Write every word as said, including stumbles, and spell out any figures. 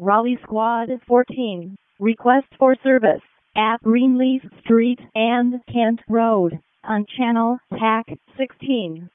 Raleigh Squad fourteen. Request for service at Greenleaf Street and Kent Road on Channel P A C sixteen.